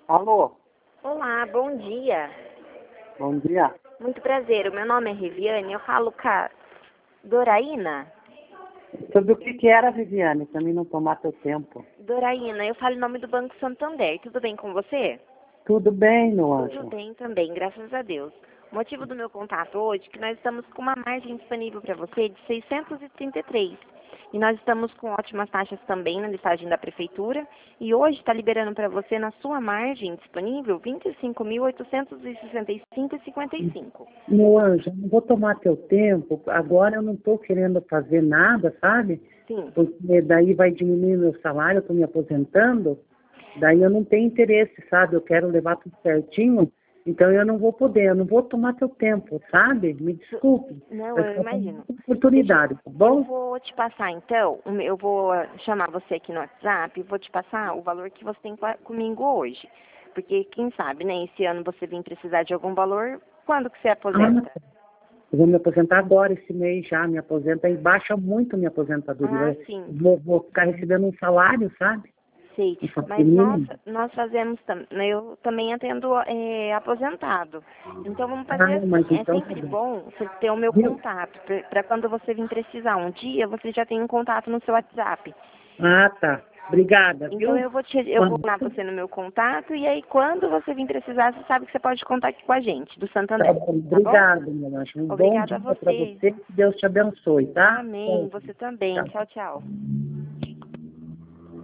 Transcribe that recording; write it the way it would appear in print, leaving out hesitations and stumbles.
Alô, Olá, bom dia. bom dia. Muito prazer, o meu nome é Riviane, eu falo com a Doraína. Sobre o que era, Viviane, para mim não tomar teu tempo. Doraína, eu falo em nome do Banco Santander, tudo bem com você? Tudo bem, meu Tudo anjo? bem também, graças a Deus. O motivo do meu contato hoje é que nós estamos com uma margem disponível para você de 633. E nós estamos com ótimas taxas também na listagem da prefeitura. E hoje está liberando para você, na sua margem disponível, R$ 25.865,55. Meu anjo, não vou tomar teu tempo. Agora eu não estou querendo fazer nada, sabe? Sim. Porque daí vai diminuir meu salário, eu estou me aposentando. Daí eu não tenho interesse, sabe? Eu quero levar tudo certinho. Então eu não vou poder, eu não vou tomar teu tempo, sabe? Me desculpe. Não, Vai eu ficar com imagino. muita oportunidade, tá Eu bom? vou te passar então, eu vou chamar você aqui no WhatsApp e vou te passar o valor que você tem comigo hoje. Porque quem sabe, né, esse ano você vir precisar de algum valor, quando que você aposenta? Eu vou me aposentar agora, esse mês já, me aposenta e baixa muito minha Ah, aposentadoria. sim, Vou ficar recebendo um salário, sabe? sei. Um salário Mas nós, mínimo. nós fazemos, eu também atendo aposentado. Então vamos fazer Ah, mas assim, é então tá sempre bom. bom você ter o meu Viu? contato, para quando você vir precisar um dia, você já tem um contato no seu WhatsApp. Ah, tá. Obrigada, Então viu? eu vou lá você no meu contato e aí quando você vir precisar, você sabe que você pode contar aqui com a gente, do Tá Santander, bom. tá bom? Obrigada, meu anjo. Um bom Obrigada a dia para você. você. Que Deus te abençoe, tá? Amém. Você também. Tchau. Tchau, tchau.